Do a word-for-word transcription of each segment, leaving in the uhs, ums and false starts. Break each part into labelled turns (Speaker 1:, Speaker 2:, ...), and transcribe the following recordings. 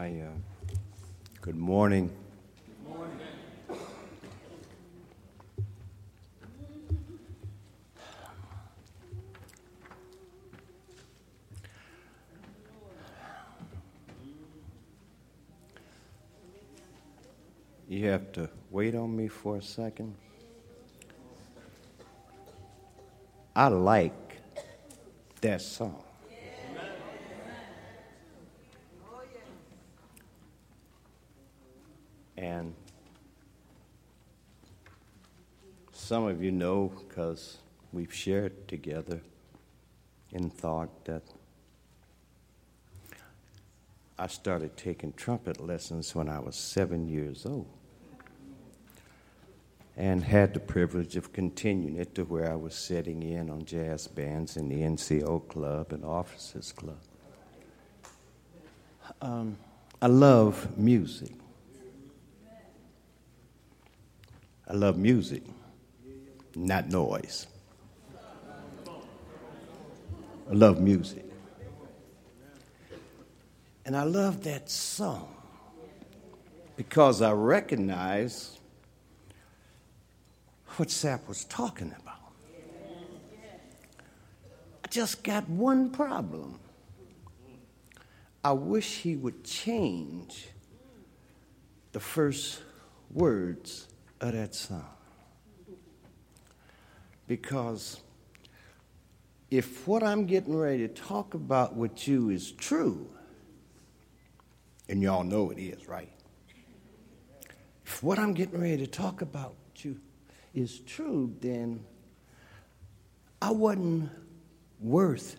Speaker 1: I, uh, good morning.
Speaker 2: Good morning.
Speaker 1: You have to wait on me for a second. I like that song. And some of you know, because we've shared together in thought, that I started taking trumpet lessons when I was seven years old and had the privilege of continuing it to where I was sitting in on jazz bands in the N C O Club and Officers Club. Um, I love music. I love music, not noise. I love music. And I love that song because I recognize what Sap was talking about. I just got one problem. I wish he would change the first words of that song. Because if what I'm getting ready to talk about with you is true, and y'all know it is, right? If what I'm getting ready to talk about with you is true, then I wasn't worth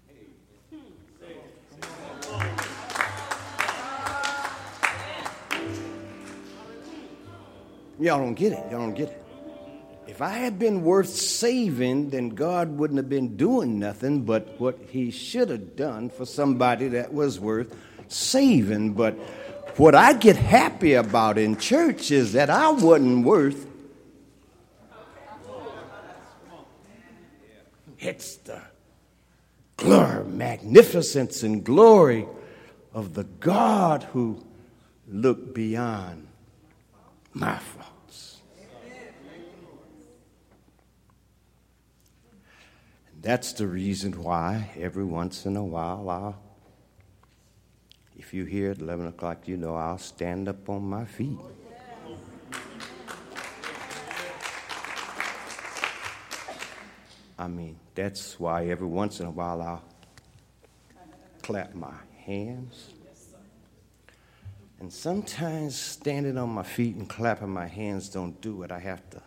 Speaker 1: Y'all don't get it. Y'all don't get it. If I had been worth saving, then God wouldn't have been doing nothing but what he should have done for somebody that was worth saving. But what I get happy about in church is that I wasn't worth. It's the glory, magnificence, and glory of the God who looked beyond my faults. And that's the reason why every once in a while, I'll, if you hear at eleven o'clock, you know I'll stand up on my feet. I mean, that's why every once in a while I'll clap my hands. And sometimes standing on my feet and clapping my hands don't do it. I have to.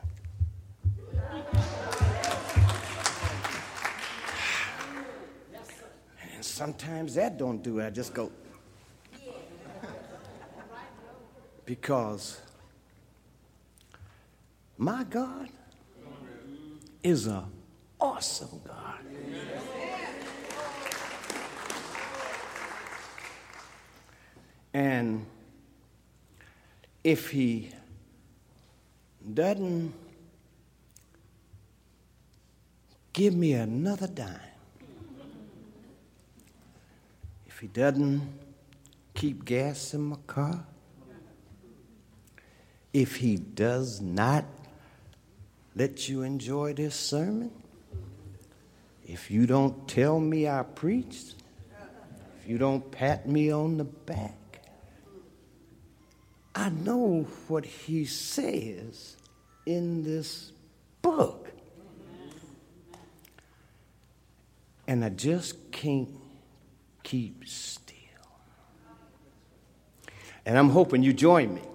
Speaker 1: And sometimes that don't do it. I just go. Because my God is an awesome God. And if he doesn't give me another dime, if he doesn't keep gas in my car, if he does not let you enjoy this sermon, if you don't tell me I preached, if you don't pat me on the back, I know what he says in this book. And I just can't keep still. And I'm hoping you join me.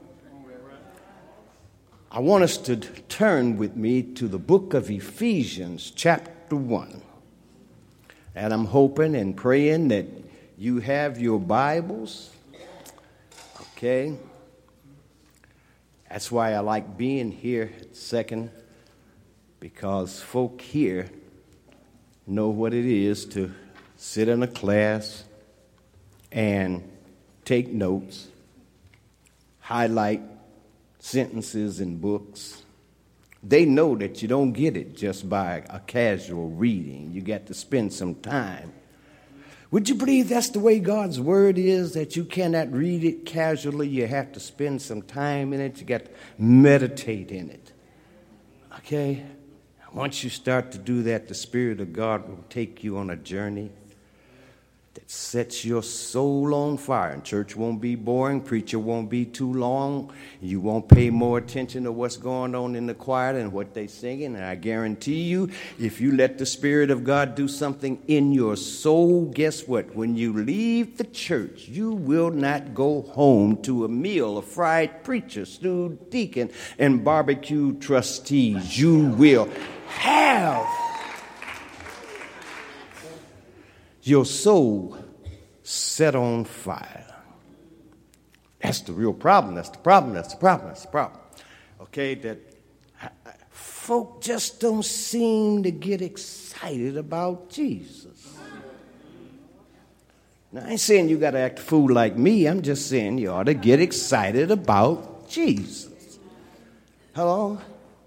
Speaker 1: I want us to turn with me to the book of Ephesians, chapter one. And I'm hoping and praying that you have your Bibles. Okay? That's why I like being here at Second, because folk here know what it is to sit in a class and take notes, highlight sentences in books. They know that you don't get it just by a casual reading. You got to spend some time Would you believe that's the way God's word is, that you cannot read it casually? You have to spend some time in it. You got to meditate in it. Okay? Once you start to do that, the Spirit of God will take you on a journey that sets your soul on fire. And church won't be boring. Preacher won't be too long. You won't pay more attention to what's going on in the choir than what they're singing. And I guarantee you, if you let the Spirit of God do something in your soul, guess what? When you leave the church, you will not go home to a meal of fried preacher, stewed deacon, and barbecue trustees. You will have your soul set on fire. That's the real problem. That's the problem. That's the problem. That's the problem. Okay, that folk just don't seem to get excited about Jesus. Now, I ain't saying you got to act a fool like me. I'm just saying you ought to get excited about Jesus. Hello?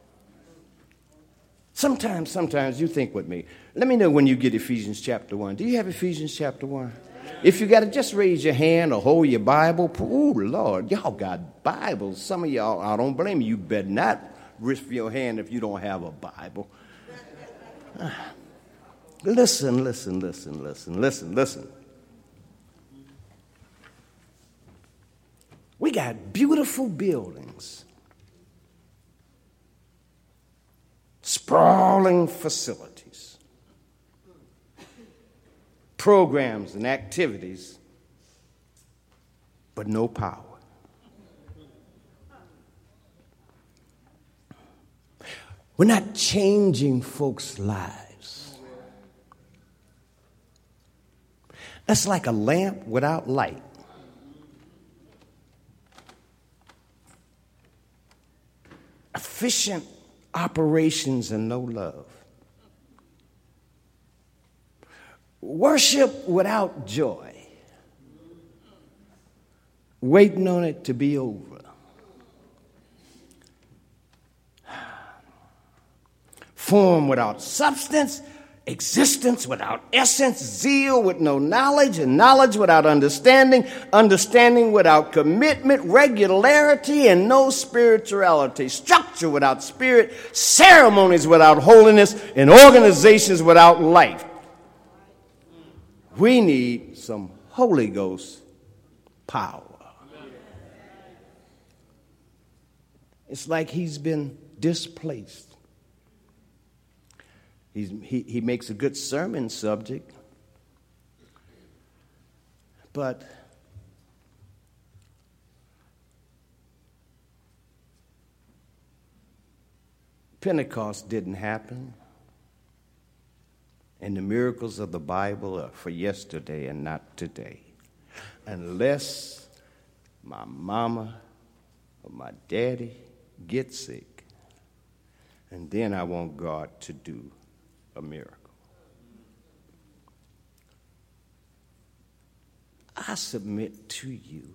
Speaker 1: Sometimes, sometimes you think with me. Let me know when you get Ephesians chapter one. Do you have Ephesians chapter one? If you got it, just raise your hand or hold your Bible. Oh, Lord, y'all got Bibles. Some of y'all, I don't blame you. You better not risk your hand if you don't have a Bible. Listen, listen, listen, listen, listen, listen. We got beautiful buildings. Sprawling facilities, programs and activities, but no power. We're not changing folks' lives. That's like a lamp without light. Efficient operations and no love. Worship without joy. Waiting on it to be over. Form without substance. Existence without essence. Zeal with no knowledge. And knowledge without understanding. Understanding without commitment. Regularity and no spirituality. Structure without spirit. Ceremonies without holiness. And organizations without life. We need some Holy Ghost power. It's like he's been displaced. He's, he, he makes a good sermon subject, but Pentecost didn't happen, and the miracles of the Bible are for yesterday and not today, unless my mama or my daddy get sick, and then I want God to do a miracle. I submit to you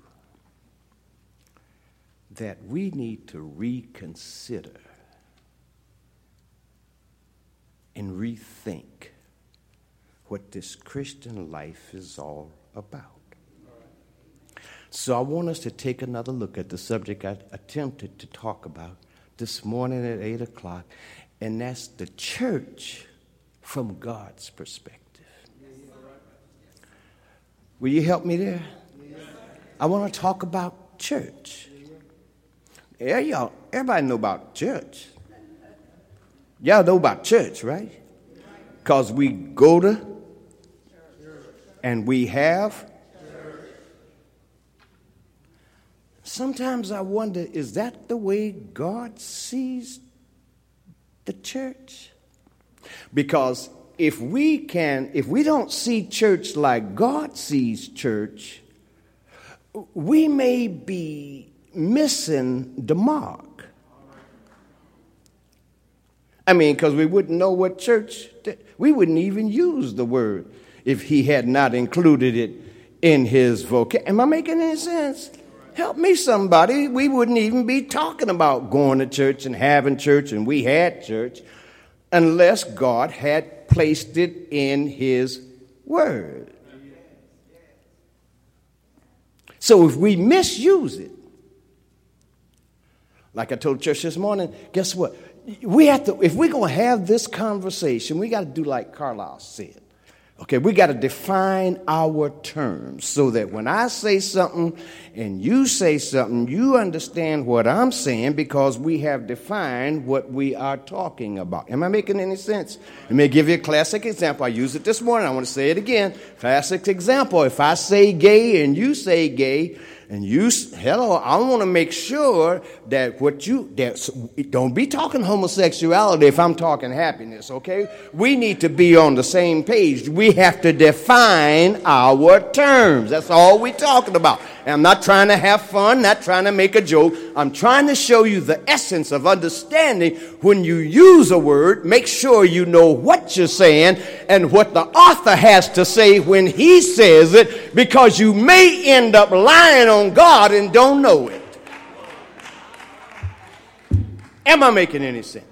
Speaker 1: that we need to reconsider and rethink what this Christian life is all about. So I want us to take another look at the subject I attempted to talk about this morning at eight o'clock, and that's the church from God's perspective. Will you help me there? I want to talk about church. Yeah, y'all, everybody know about church. Y'all know about church, right? Because we go to and we have. Sometimes I wonder, is that the way God sees the church? Because if we can, if we don't see church like God sees church, we may be missing the mark. I mean, because we wouldn't know what church, we wouldn't even use the word if he had not included it in his vocabulary. Am I making any sense? Help me, somebody. We wouldn't even be talking about going to church and having church, and we had church, unless God had placed it in his word. So if we misuse it, like I told church this morning, guess what? We have to, if we're going to have this conversation, we got to do like Carlisle said. Okay, we got to define our terms so that when I say something and you say something, you understand what I'm saying because we have defined what we are talking about. Am I making any sense? Let me give you a classic example. I used it this morning. I want to say it again. Classic example. If I say gay and you say gay, and you, hello, I want to make sure that what you, that, don't be talking homosexuality if I'm talking happiness, okay? We need to be on the same page. We have to define our terms. That's all we're talking about. And I'm not trying to have fun, not trying to make a joke. I'm trying to show you the essence of understanding when you use a word. Make sure you know what you're saying and what the author has to say when he says it, because you may end up lying on God and don't know it. Am I making any sense?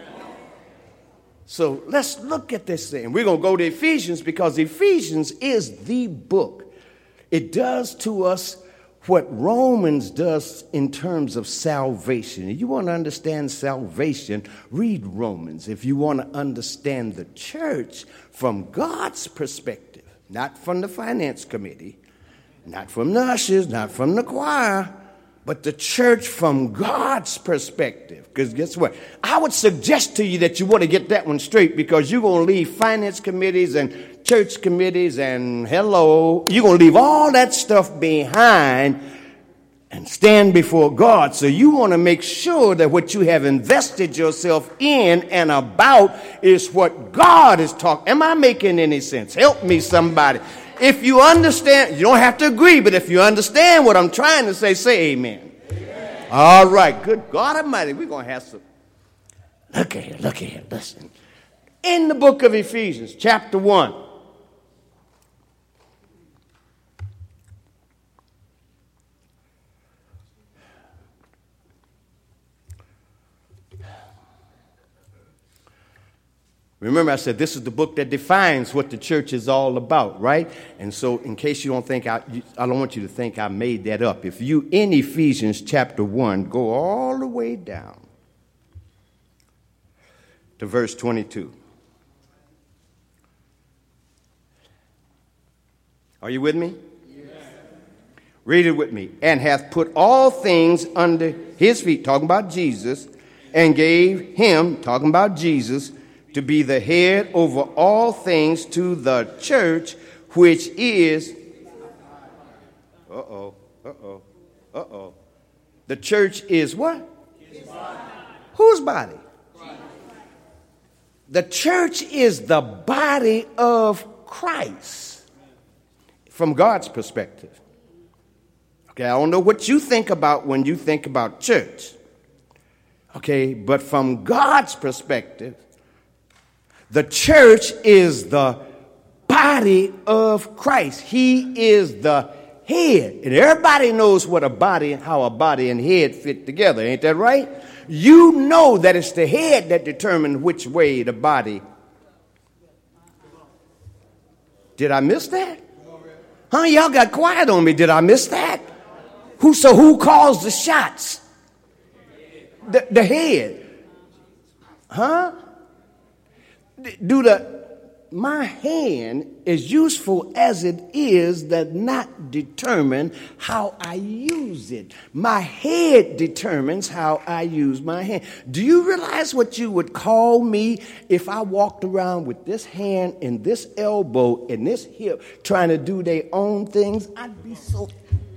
Speaker 1: So let's look at this thing. We're going to go to Ephesians because Ephesians is the book. It does to us what Romans does in terms of salvation. If you want to understand salvation, read Romans. If you want to understand the church from God's perspective, not from the finance committee, not from the ushers, not from the choir, but the church from God's perspective. Because guess what? I would suggest to you that you want to get that one straight, because you're going to leave finance committees and church committees and hello, you're going to leave all that stuff behind and stand before God. So you want to make sure that what you have invested yourself in and about is what God is talking. Am I making any sense? Help me, somebody. If you understand, you don't have to agree, but if you understand what I'm trying to say, say amen. Amen. All right, good God Almighty, we're going to have some. Look at here, look at here, listen. In the book of Ephesians, chapter one. Remember, I said this is the book that defines what the church is all about, right? And so in case you don't think, I, I don't want you to think I made that up. If you, in Ephesians chapter one, go all the way down to verse twenty-two. Are you with me? Yes. Read it with me. And hath put all things under his feet, talking about Jesus, and gave him, talking about Jesus, to be the head over all things to the church, which is, uh-oh, uh-oh, uh-oh. The church is what? His body. Whose body? Christ. The church is the body of Christ from God's perspective. Okay, I don't know what you think about when you think about church. Okay, but from God's perspective, the church is the body of Christ. He is the head. And everybody knows what a body, how a body and head fit together. Ain't that right? You know that it's the head that determines which way the body. Did I miss that? Huh? Y'all got quiet on me. Did I miss that? Who? So who calls the shots? The, the head. Huh? Do the, my hand, as useful as it is, does not determine how I use it. My head determines how I use my hand. Do you realize what you would call me if I walked around with this hand and this elbow and this hip trying to do their own things? I'd be so...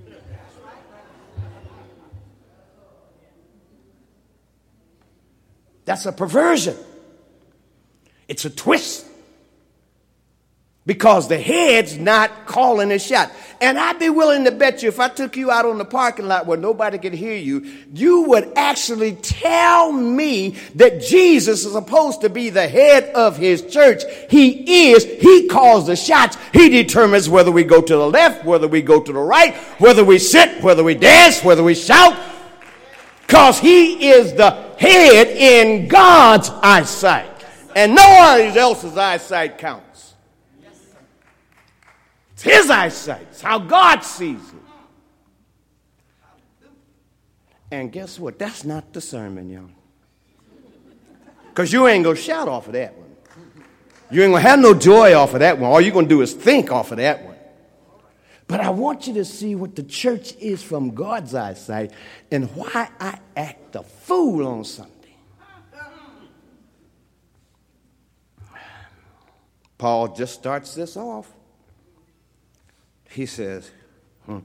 Speaker 1: That's a perversion. It's a twist. Because the head's not calling a shot. And I'd be willing to bet you if I took you out on the parking lot where nobody could hear you, you would actually tell me that Jesus is supposed to be the head of his church. He is. He calls the shots. He determines whether we go to the left, whether we go to the right, whether we sit, whether we dance, whether we shout. Because he is the head in God's eyesight. And no one else's eyesight counts. It's his eyesight. It's how God sees it. And guess what? That's not the sermon, y'all. Because you ain't going to shout off of that one. You ain't going to have no joy off of that one. All you're going to do is think off of that one. But I want you to see what the church is from God's eyesight and why I act a fool on Sunday. Paul just starts this off. He says, hmm.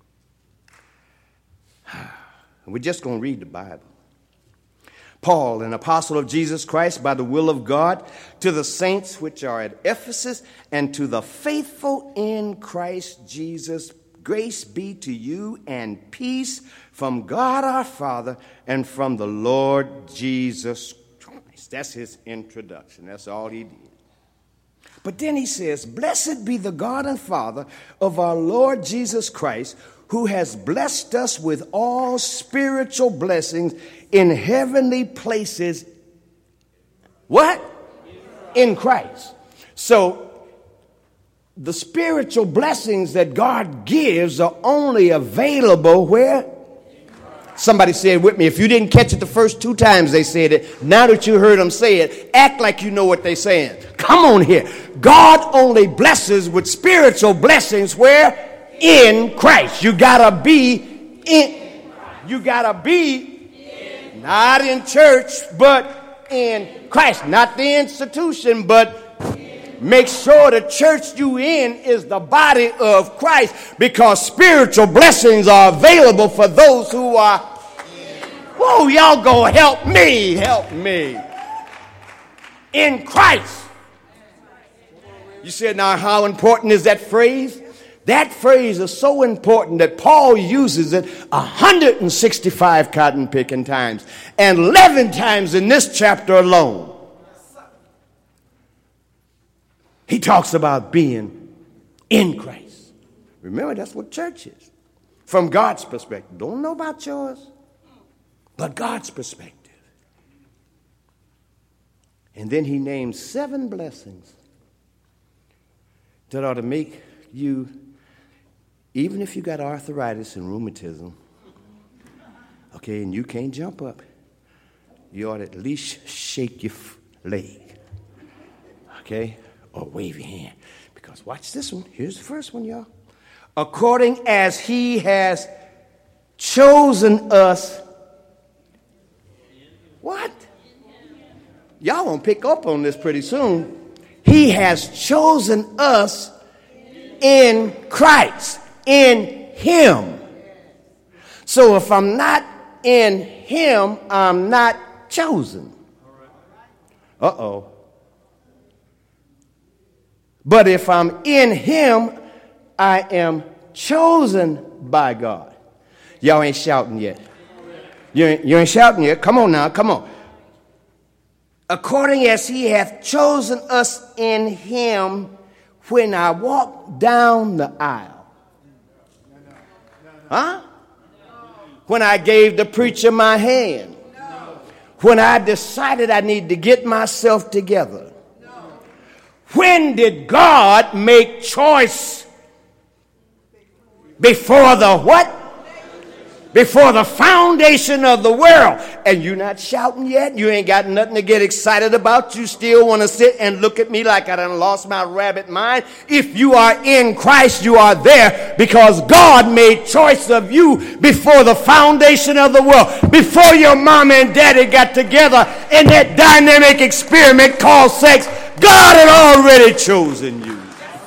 Speaker 1: We're just going to read the Bible. Paul, an apostle of Jesus Christ by the will of God, to the saints which are at Ephesus and to the faithful in Christ Jesus, grace be to you and peace from God our Father and from the Lord Jesus Christ. That's his introduction. That's all he did. But then he says, blessed be the God and Father of our Lord Jesus Christ, who has blessed us with all spiritual blessings in heavenly places. What? In Christ. So the spiritual blessings that God gives are only available where? Somebody said with me, if you didn't catch it the first two times they said it, now that you heard them say it, act like you know what they're saying. Come on here. God only blesses with spiritual blessings where? In Christ. You gotta be in. You gotta be not in church, but in Christ. Not the institution, but make sure the church you in is the body of Christ, because spiritual blessings are available for those who are. Whoa, y'all go help me, help me. In Christ. You said, now how important is that phrase? That phrase is so important that Paul uses it one hundred sixty-five cotton picking times and eleven times in this chapter alone. He talks about being in Christ. Remember, that's what church is. From God's perspective. Don't know about yours, but God's perspective. And then he names seven blessings that ought to make you, even if you got arthritis and rheumatism, okay, and you can't jump up, you ought to at least shake your leg, okay, or wave your hand. Because watch this one. Here's the first one, y'all. According as he has chosen us. What? Y'all gonna pick up on this pretty soon. He has chosen us in Christ. In him. So if I'm not in him, I'm not chosen. Uh-oh. But if I'm in him, I am chosen by God. Y'all ain't shouting yet. You ain't, you ain't shouting yet. Come on now, come on. According as he hath chosen us in him when I walk down the aisle. Huh? When I gave the preacher my hand. When I decided I need to get myself together. When did God make choice? Before the what? Before the foundation of the world. And you're not shouting yet. You ain't got nothing to get excited about. You still want to sit and look at me like I done lost my rabbit mind. If you are in Christ, you are there because God made choice of you before the foundation of the world. Before your mama and daddy got together in that dynamic experiment called sex, God had already chosen you.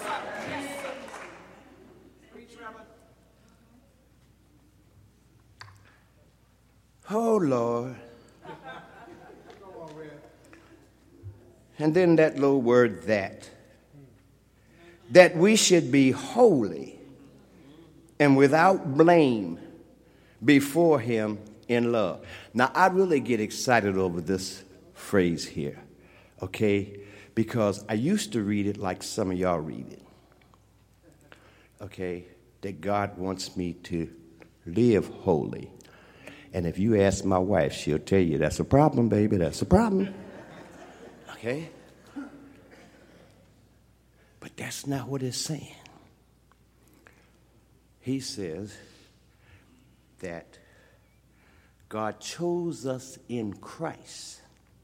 Speaker 1: Oh, Lord. And then that little word that. That we should be holy and without blame before him in love. Now, I really get excited over this phrase here, okay? Because I used to read it like some of y'all read it, okay? That God wants me to live holy. And if you ask my wife, she'll tell you, that's a problem, baby, that's a problem. Okay? But that's not what it's saying. He says that God chose us in Christ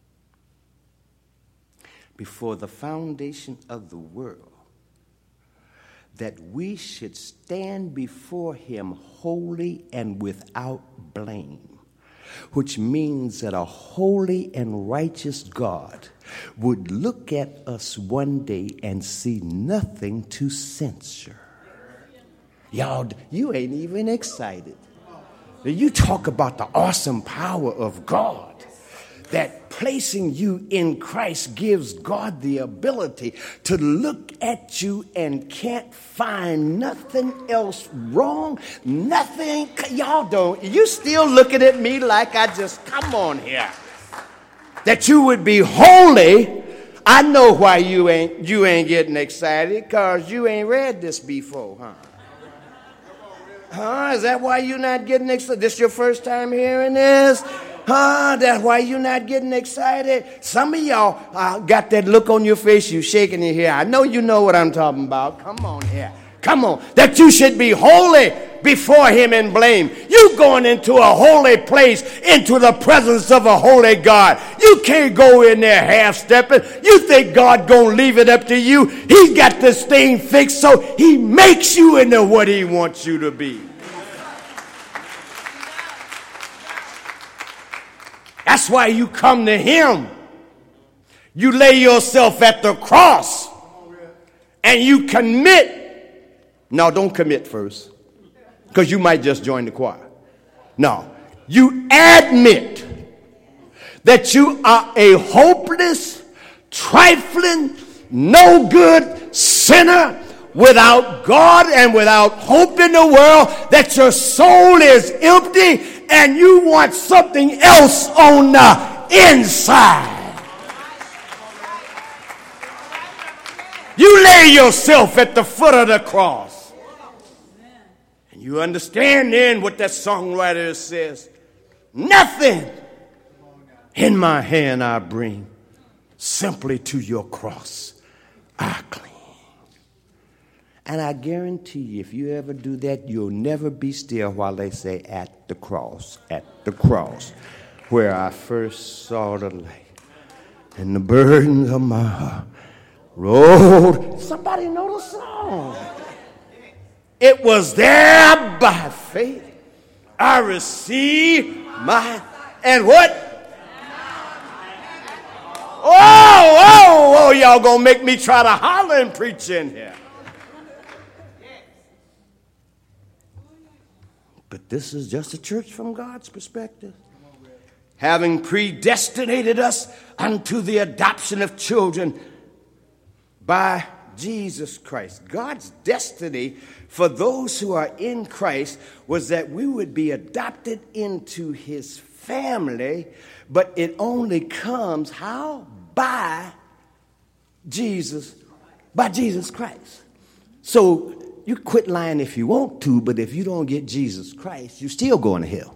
Speaker 1: before the foundation of the world, that we should stand before him holy and without blame, which means that a holy and righteous God would look at us one day and see nothing to censure. Y'all, you ain't even excited. You talk about the awesome power of God. That placing you in Christ gives God the ability to look at you and can't find nothing else wrong, nothing. Y'all don't. You still looking at me like I just, come on here. That you would be holy. I know why you ain't, you ain't getting excited, because you ain't read this before, huh? Huh? Is that why you're not getting excited? This your first time hearing this? Huh? That's why you're not getting excited. Some of y'all uh, got that look on your face. You shaking your hair. I know you know what I'm talking about. Come on here. Come on. That you should be holy before him and blame. You going into a holy place, into the presence of a holy God. You can't go in there half-stepping. You think God gonna leave it up to you. He's got this thing fixed so he makes you into what he wants you to be. That's why you come to him. You lay yourself at the cross and you commit. No, don't commit first, because you might just join the choir. No, you admit that you are a hopeless, trifling, no good sinner without God and without hope in the world, that your soul is empty and you want something else on the inside. You lay yourself at the foot of the cross. And you understand then what that songwriter says. Nothing in my hand I bring, simply to your cross I cling. And I guarantee you, if you ever do that, you'll never be still while they say, at the cross, at the cross, where I first saw the light, and the burdens of my heart rolled. Somebody know the song. It was there by faith I received my, and what? Oh, oh, oh, y'all gonna make me try to holler and preach in here. But this is just a church from God's perspective. Having predestinated us unto the adoption of children by Jesus Christ. God's destiny for those who are in Christ was that we would be adopted into his family, but it only comes how? By Jesus, by Jesus Christ. So you quit lying if you want to, but if you don't get Jesus Christ, you're still going to hell.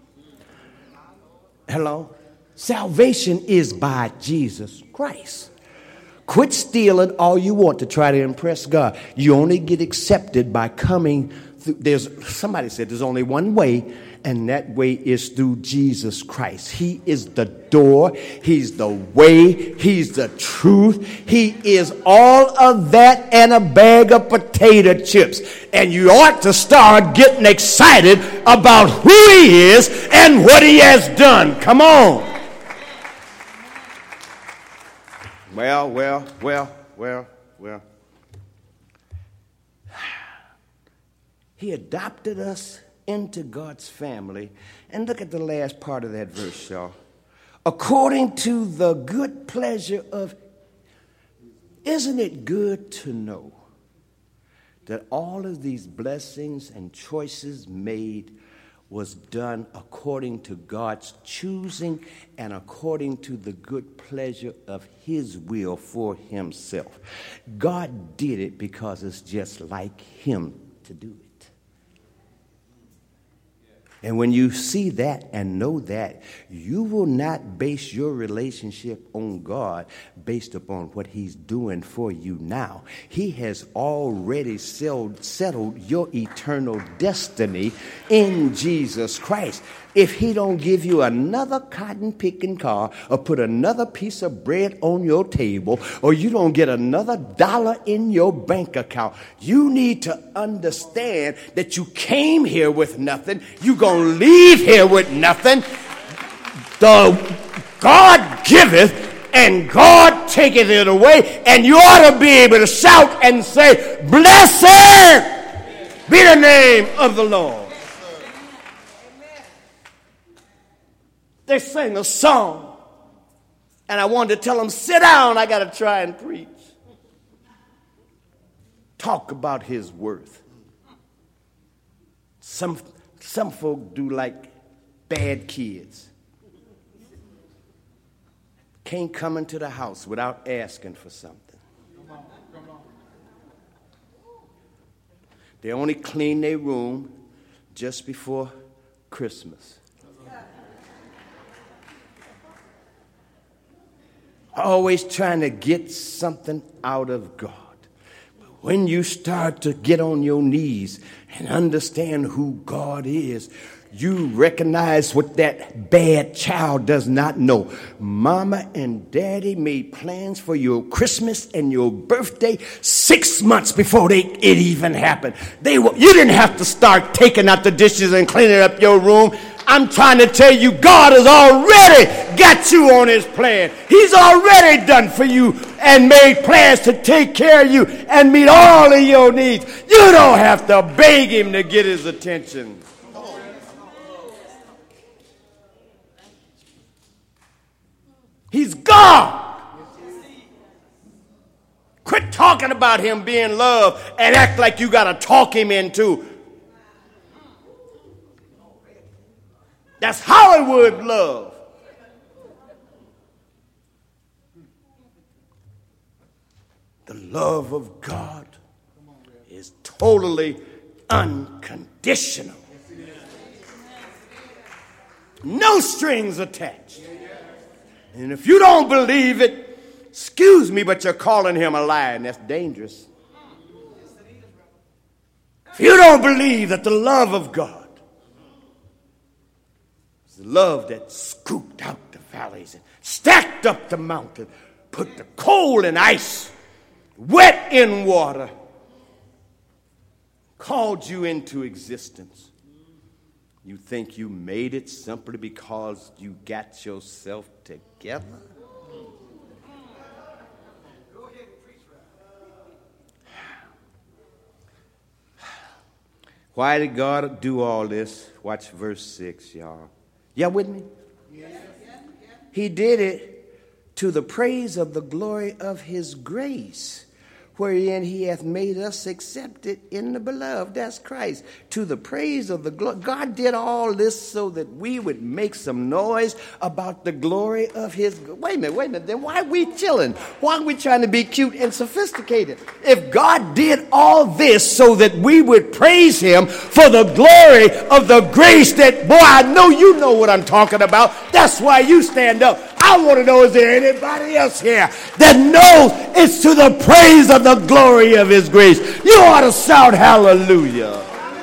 Speaker 1: Hello? Salvation is by Jesus Christ. Quit stealing all you want to try to impress God. You only get accepted by coming through. There's somebody said there's only one way, and that way is through Jesus Christ. He is the door. He's the way. He's the truth. He is all of that and a bag of potato chips. And you ought to start getting excited about who he is and what he has done. Come on. Well, well, well, well, well. He adopted us into God's family. And look at the last part of that verse, y'all. According to the good pleasure of, isn't it good to know that all of these blessings and choices made was done according to God's choosing and according to the good pleasure of his will for himself. God did it because it's just like him to do it. And when you see that and know that, you will not base your relationship on God based upon what he's doing for you now. He has already settled your eternal destiny in Jesus Christ. if he don't give you another cotton picking car or put another piece of bread on your table or you don't get another dollar in your bank account. You need to understand that you came here with nothing. You're going to leave here with nothing. The God giveth and God taketh it away, and you ought to be able to shout and say, blessed be the name of the Lord. They sang a song, and I wanted to tell them, sit down, I got to try and preach. Talk about his worth. Some, some folk do like bad kids. Can't come into the house without asking for something. Come on, come on. They only clean their room just before Christmas. Always trying to get something out of God. But when you start to get on your knees and understand who God is, you recognize what that bad child does not know. Mama and daddy made plans for your Christmas and your birthday six months before they, it even happened. They were, you didn't have to start taking out the dishes and cleaning up your room. I'm trying to tell you, God has already got you on his plan. He's already done for you and made plans to take care of you and meet all of your needs. You don't have to beg him to get his attention. He's God. Quit talking about him being loved and act like you got to talk him into. That's Hollywood love. The love of God is totally unconditional. No strings attached. And if you don't believe it, excuse me, but you're calling him a liar, and that's dangerous. If you don't believe that the love of God, the love that scooped out the valleys and stacked up the mountain, put the coal in ice, wet in water, called you into existence. You think you made it simply because you got yourself together? Why did God do all this? Watch verse six, y'all. Y'all with me? Yes. He did it to the praise of the glory of his grace, wherein he hath made us accepted in the beloved. That's Christ. To the praise of the glory. God did all this so that we would make some noise about the glory of his. Wait a minute, wait a minute. Then why are we chilling? Why are we trying to be cute and sophisticated? If God did all this so that we would praise him for the glory of the grace that, boy, I know you know what I'm talking about. That's why you stand up. I want to know, is there anybody else here that knows it's to the praise of the glory of his grace? You ought to shout hallelujah.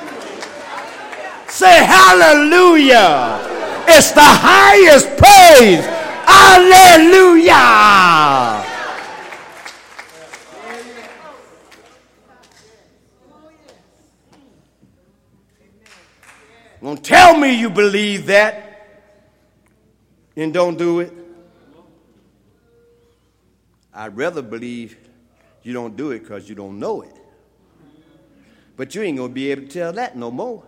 Speaker 1: Say hallelujah. It's the highest praise. Hallelujah. Don't tell me you believe that and don't do it. I'd rather believe you don't do it because you don't know it. But you ain't going to be able to tell that no more.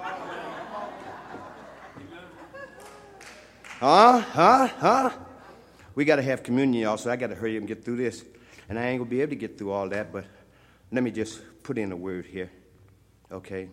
Speaker 1: Huh? Huh? Huh? We got to have communion, y'all, so I got to hurry up and get through this. And I ain't going to be able to get through all that, but let me just put in a word here. Okay?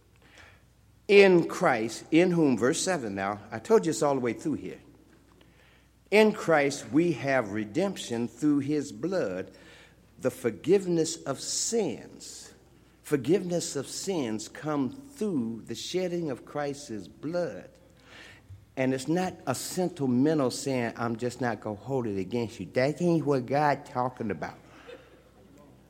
Speaker 1: In Christ, in whom, verse seven now, I told you it's all the way through here. In Christ, we have redemption through his blood, the forgiveness of sins. Forgiveness of sins come through the shedding of Christ's blood. And it's not a sentimental saying, I'm just not going to hold it against you. That ain't what God's talking about.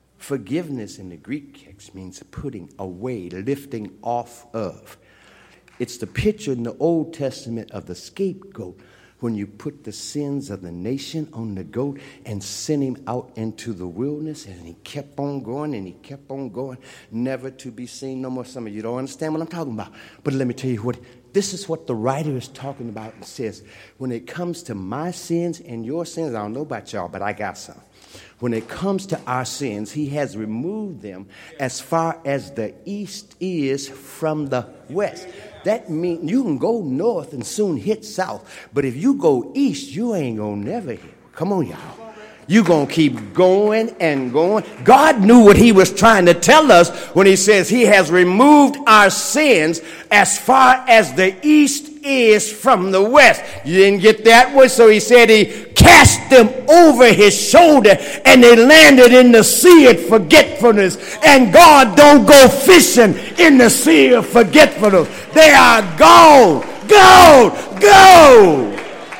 Speaker 1: Forgiveness in the Greek text means putting away, lifting off of. It's the picture in the Old Testament of the scapegoat, when you put the sins of the nation on the goat and sent him out into the wilderness, and he kept on going and he kept on going, never to be seen no more. Some of you don't understand what I'm talking about. But let me tell you what, this is what the writer is talking about and says, when it comes to my sins and your sins, I don't know about y'all, but I got some. When it comes to our sins, he has removed them as far as the east is from the west. That means you can go north and soon hit south. But if you go east, you ain't going to never hit. Come on, y'all. You're going to keep going and going. God knew what he was trying to tell us when he says he has removed our sins as far as the east is from the west. You didn't get that one, so he said he cast them over his shoulder and they landed in the sea of forgetfulness. And God don't go fishing in the sea of forgetfulness. They are gone, gone, gone.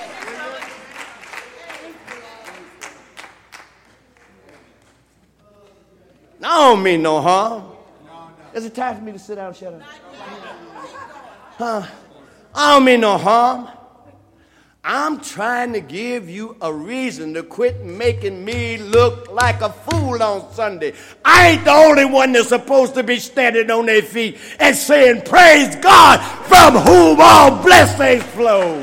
Speaker 1: I don't mean no harm. Is it time for me to sit down and shut up? Huh? I don't mean no harm. I'm trying to give you a reason to quit making me look like a fool on Sunday. I ain't the only one that's supposed to be standing on their feet and saying, praise God, from whom all blessings flow.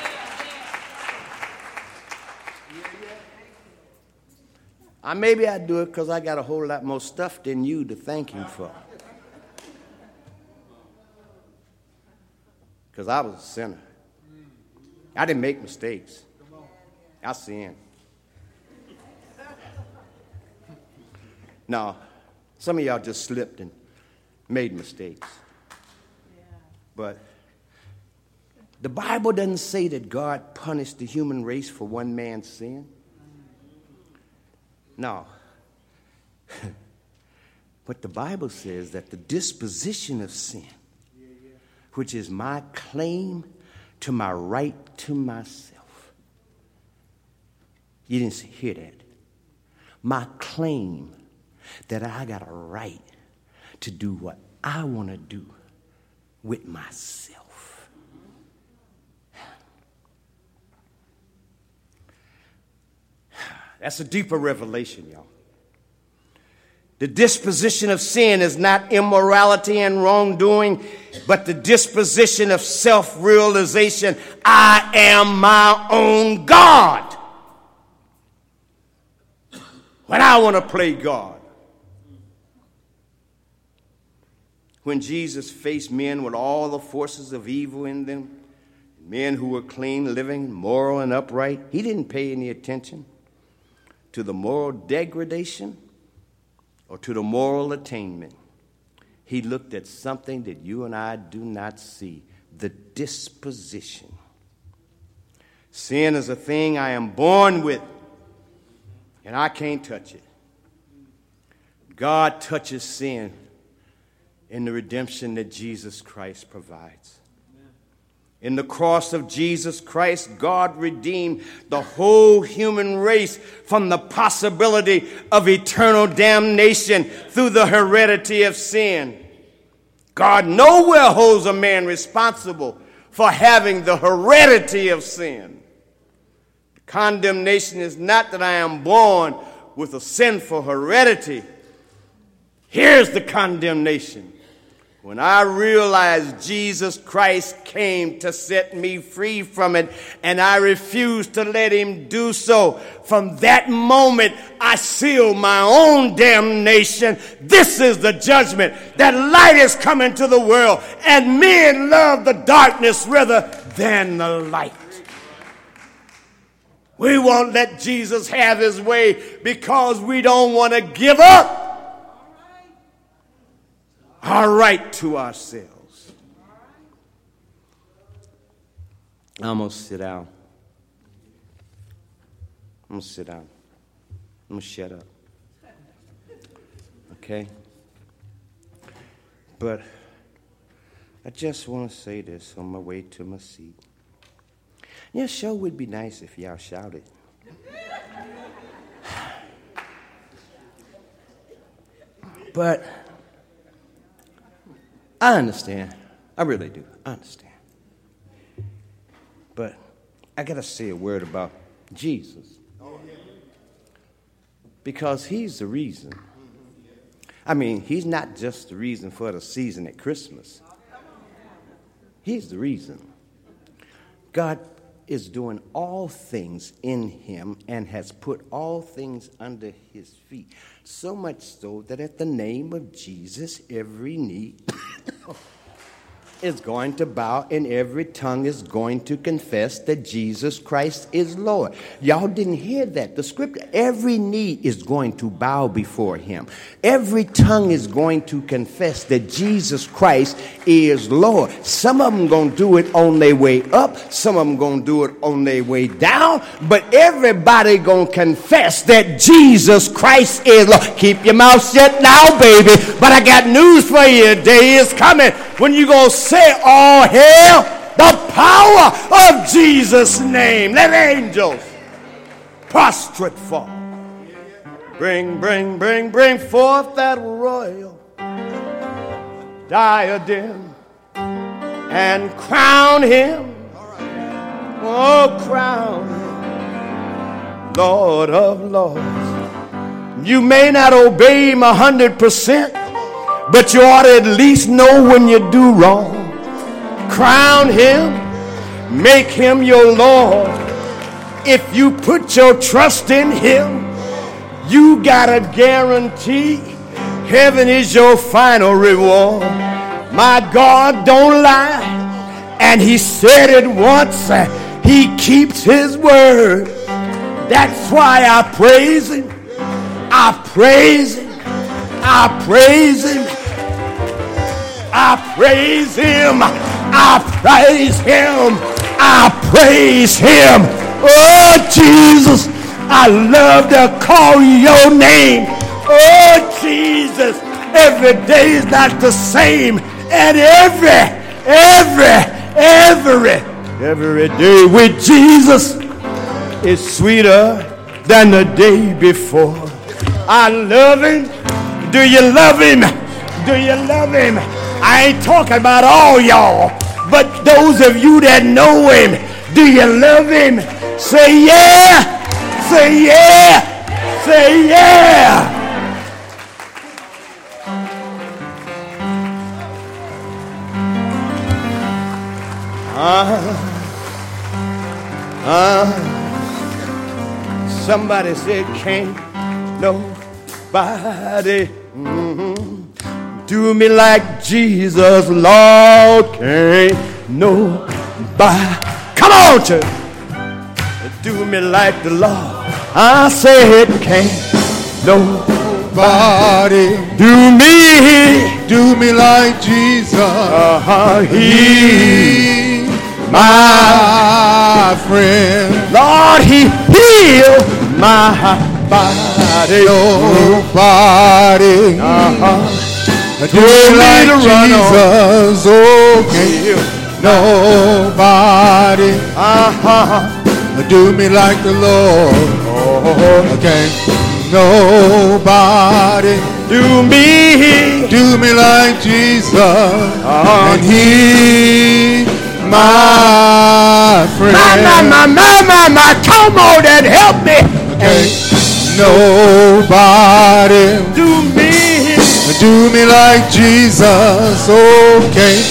Speaker 1: I, maybe I do it because I got a whole lot more stuff than you to thank him for. Because I was a sinner. I didn't make mistakes. I sinned. No, some of y'all just slipped and made mistakes. But the Bible doesn't say that God punished the human race for one man's sin. No. But the Bible says that the disposition of sin, which is my claim to my right to myself. You didn't hear that. My claim that I got a right to do what I want to do with myself. That's a deeper revelation, y'all. The disposition of sin is not immorality and wrongdoing, but the disposition of self-realization. I am my own God. When I want to play God. When Jesus faced men with all the forces of evil in them, men who were clean, living, moral, and upright, he didn't pay any attention to the moral degradation or to the moral attainment. He looked at something that you and I do not see, the disposition. Sin is a thing I am born with, and I can't touch it. God touches sin in the redemption that Jesus Christ provides. In the cross of Jesus Christ, God redeemed the whole human race from the possibility of eternal damnation through the heredity of sin. God nowhere holds a man responsible for having the heredity of sin. The condemnation is not that I am born with a sinful heredity. Here's the condemnation. When I realized Jesus Christ came to set me free from it, and I refused to let him do so, from that moment I sealed my own damnation. This is the judgment, that light is coming to the world, and men love the darkness rather than the light. We won't let Jesus have his way because we don't want to give up our right to ourselves. I'm going to sit down. I'm going to sit down. I'm going to shut up. Okay? But I just want to say this on my way to my seat. Yeah, sure would be nice if y'all shouted. But I understand. I really do. I understand. But I got to say a word about Jesus. Because he's the reason. I mean, he's not just the reason for the season at Christmas. He's the reason. God is doing all things in him and has put all things under his feet. So much so that at the name of Jesus, every knee is going to bow and every tongue is going to confess that Jesus Christ is Lord. Y'all didn't hear that. The scripture, every knee is going to bow before him. Every tongue is going to confess that Jesus Christ is Lord. Some of them going to do it on their way up. Some of them going to do it on their way down. But everybody going to confess that Jesus Christ is Lord. Keep your mouth shut now, baby. But I got news for you. A day is coming when you going to say, all hail the power of Jesus' name. Let angels prostrate fall. Bring, bring, bring, bring forth that royal diadem and crown him. Oh, crown him Lord of Lords. You may not obey him a hundred percent, but you ought to at least know when you do wrong. Crown him, make him your Lord. If you put your trust in him, you got a guarantee heaven is your final reward. My God don't lie, and he said it once, he keeps his word. That's why I praise him, I praise him, I praise him, I praise him, I praise him, I praise him. Oh, Jesus, I love to call your name. Oh, Jesus, every day is not the same. And every, every, every, every day with Jesus is sweeter than the day before. I love him. Do you love him? Do you love him? I ain't talking about all y'all, but those of you that know him, do you love him? Say yeah. Say yeah. Say yeah. Uh, uh, somebody said, can't nobody mm-hmm, do me like Jesus, Lord, can't nobody. Come on, church. Do me like the Lord. I said, can't nobody do me, do me like Jesus. Uh-huh. He, my friend. Lord, he healed my body. Nobody uh-huh. do me like Jesus. Okay. Nobody uh-huh. do me like the Lord. Oh, okay. Nobody do me, do me like Jesus. Uh-huh. And he, my friend. My, my, my, my, my, come on and help me. Okay. Nobody do me, do me like Jesus. Okay.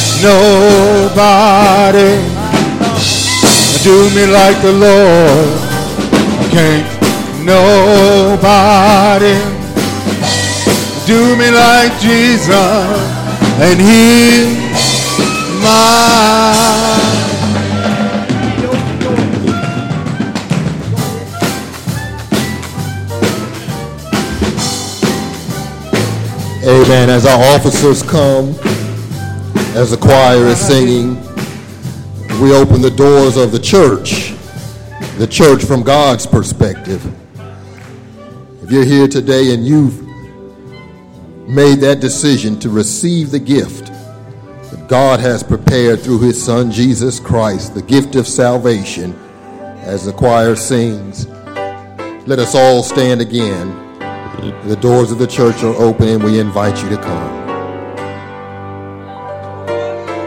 Speaker 1: Nobody do me like the Lord. Can't nobody do me like Jesus. And he, my.
Speaker 2: Amen. As our officers come, as the choir is singing, we open the doors of the church, the church from God's perspective. If you're here today and you've made that decision to receive the gift that God has prepared through his son Jesus Christ, the gift of salvation, as the choir sings, let us all stand again. The doors of the church are open and we invite you to come.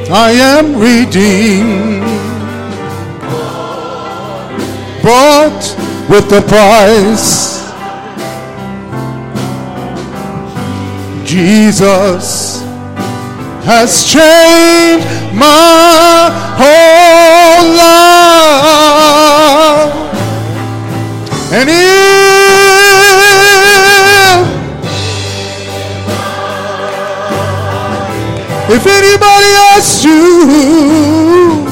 Speaker 3: I am redeemed, bought with the price. Jesus has changed my whole life. And if, if anybody asks you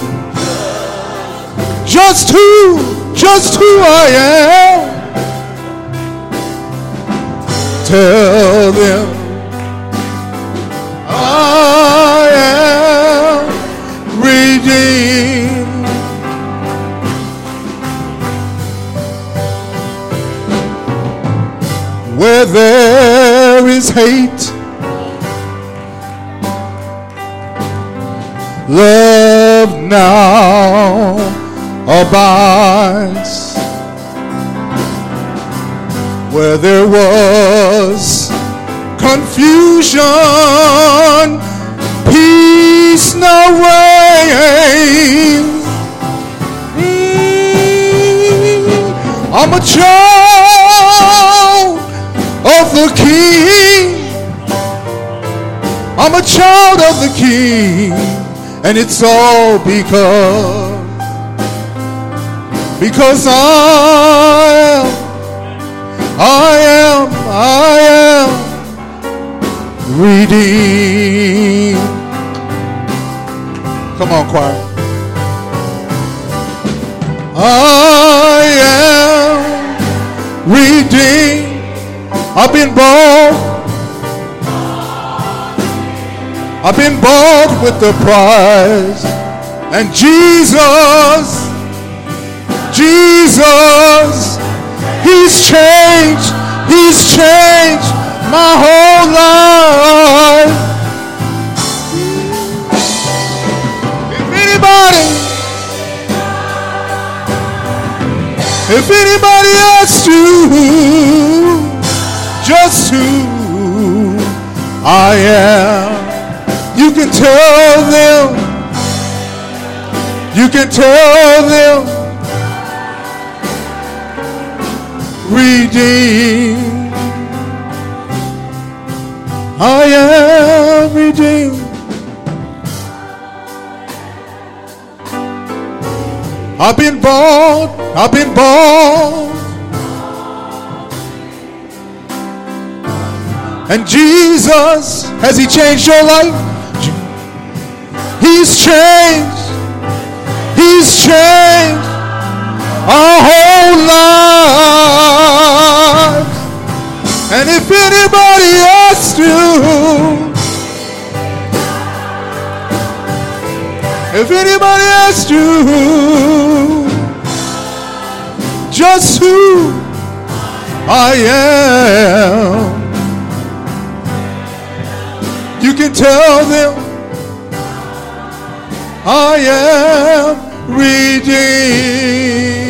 Speaker 3: just who, just who I am, tell them I am redeemed. Where there is hate, love now abides. Where there was confusion, peace now reigns. I'm a child of the King. I'm a child of the King, and it's all because because I am I am I am redeemed. Come on, choir. I am redeemed. I've been bought. I've been bought with the price. And Jesus, Jesus, He's changed, He's changed my whole life. If anybody, if anybody asks you just who I am, you can tell them, you can tell them, redeemed. I am redeemed. I've been bought, I've been bought. And Jesus, has He changed your life? He's changed, He's changed our whole life. And if anybody asks you, if anybody asks you just who I am, you can tell them I am redeemed.